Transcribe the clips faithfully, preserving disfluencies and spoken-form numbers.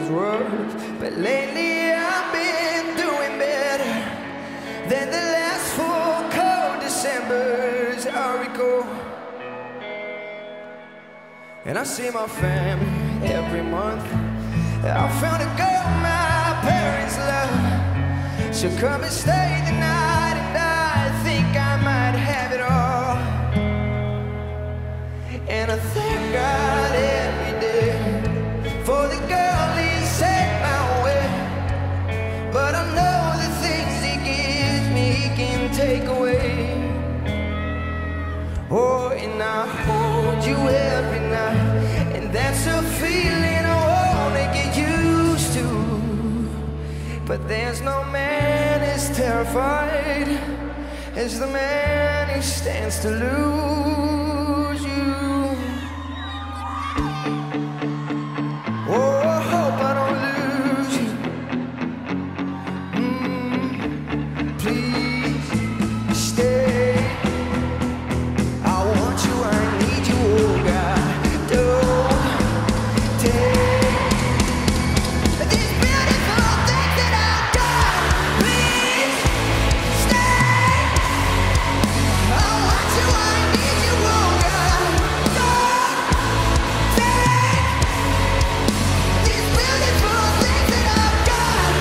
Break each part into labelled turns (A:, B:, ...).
A: rough, but lately I've been doing better than the last four cold Decembers I recall. And I see my family every month. I found a girl my parents love. She'll come and stay the night, and I think I might have it all. And I thank God every day for the girl he sent my way. But I know the things he gives me he can take away. Oh, and I hold you every night, and that's a feeling I wanna get used to. But there's no man as terrified as the man who stands to lose you. Oh, I hope I don't lose you. Mm, please stay. I want you, I need you, oh God. Don't take these beautiful things that I've got. Please stay. I want you, I need you, oh God. Don't take these beautiful things that I've got.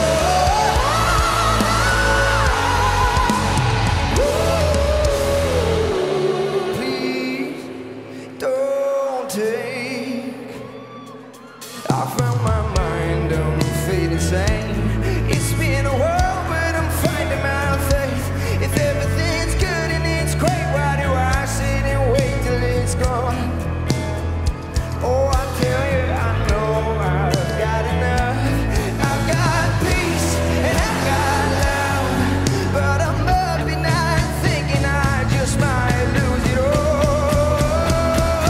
A: Oh, please don't take. I found my mind, I'm fading sane. It's been a while, but I'm finding my faith. If everything's good and it's great, why do I sit and wait till it's gone? Oh, I tell you, I know I've got enough. I've got peace and I've got love, but I'm up at night thinking I just might lose it all.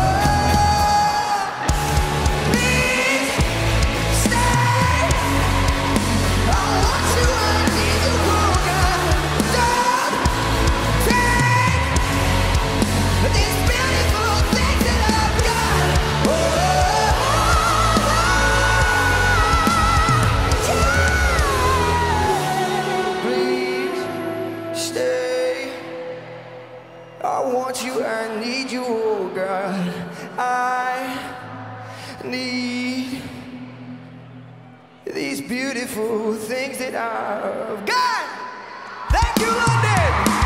A: Please stay. I want you, I need you, oh God. Don't take these beautiful things that I've got. Oh, please stay. I want you, I need you, oh God. I need these beautiful things that I've got. Thank you, London.